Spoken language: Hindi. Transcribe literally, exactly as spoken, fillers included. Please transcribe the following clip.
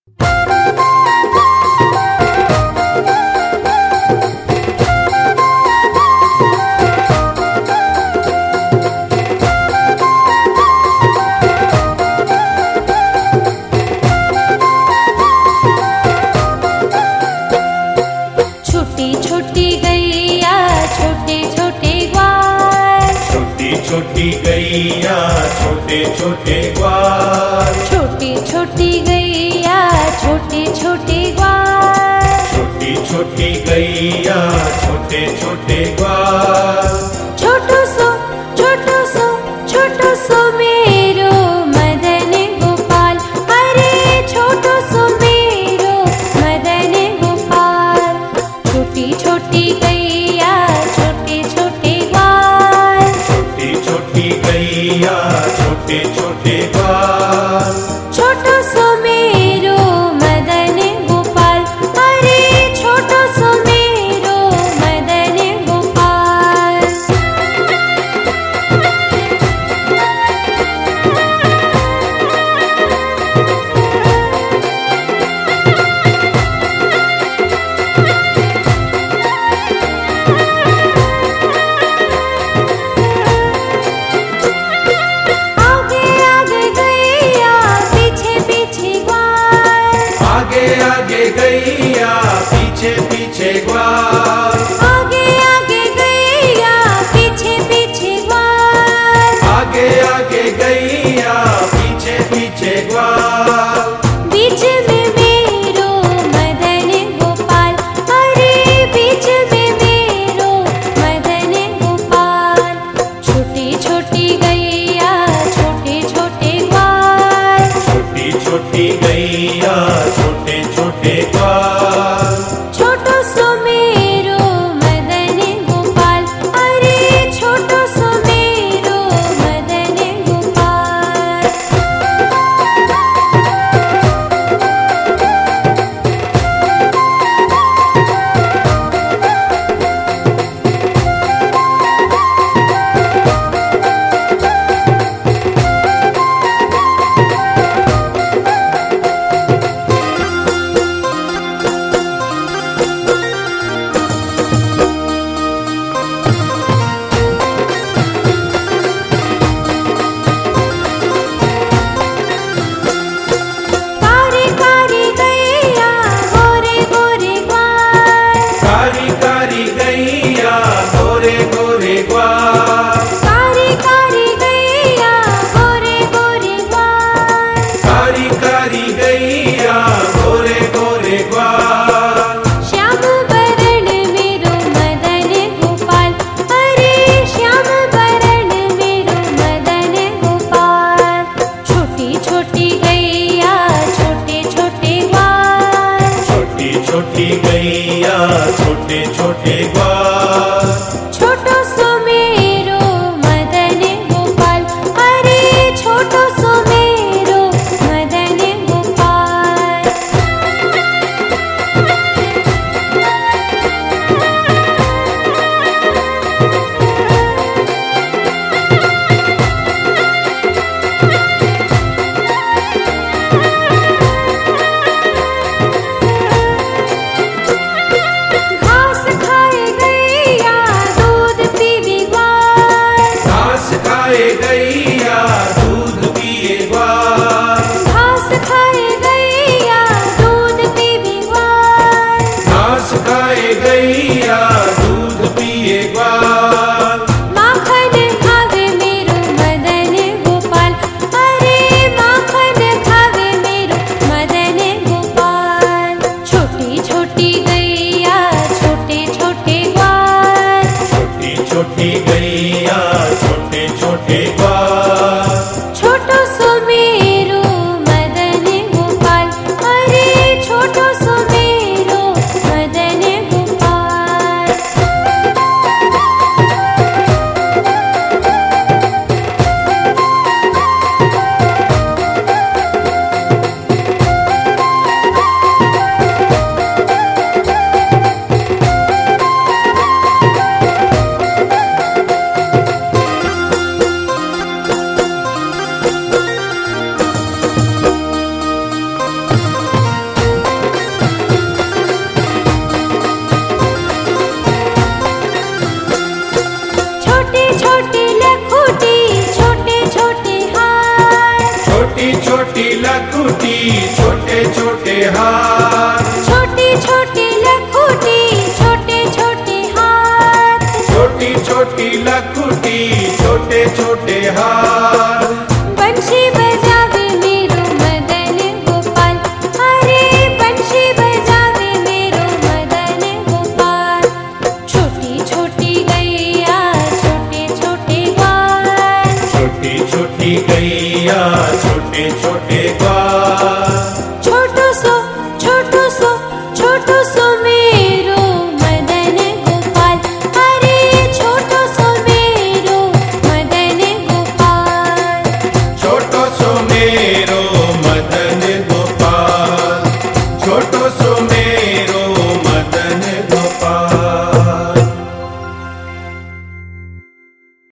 छोटी छोटी गैया छोटे छोटे ग्वाल, छोटी छोटी गैया छोटे छोटे ग्वाल, छोटी छोटी गैया छोटे छोटे ग्वाल, छोटी छोटी गैया छोटे छोटे ग्वाल। छोटो सो छोटो सो छोटो सो मेरो मदन गोपाल, अरे छोटो सो मेरो मदन गोपाल। छोटी छोटी गैया छोटे छोटे ग्वाल, छोटी छोटी गैया छोटे छोटे ग्वाल, छोटो सो मेरो मदन गोपाल, अरे छोटो सो मेरो मदन गोपाल। आगे आगे गैया पीछे पीछे ग्वाल, आगे आगे गैया पीछे पीछे ग्वाल, आगे आगे गैया पीछे पीछे ग्वाल। आगे आगे गैया पीछे पीछे ग्वाल। बीच में मेरो मदन गोपाल, अरे बीच में मेरो मदन गोपाल। छोटी छोटी गैया छोटे छोटे ग्वाल, छोटी छोटी गैया छोटे छोटे ग्वाल, छोटो सो मेरो मदन गोपाल, अरे छोटो सो मेरो मदन गोपाल। कारी कारी गैया गोरे गोरे ग्वाल, कारी कारी गैया गोरे गोरे ग्वाल, कारी कारी गैया गोरे गोरे ग्वाल। कारी कारी गैया गोरे गोरे ग्वाल। श्याम बरण मेरो मदन गोपाल, अरे श्याम बरण मेरो मदन गोपाल। छोटी छोटी गैया छोटे छोटे ग्वाल, छोटी छोटी गैया छोटे छोटे ग्वाल, छोटो सो मेरो मदन गोपाल, अरे छोटो सो मेरो मदन गोपाल। घास खाए छोटे छोटे हाथ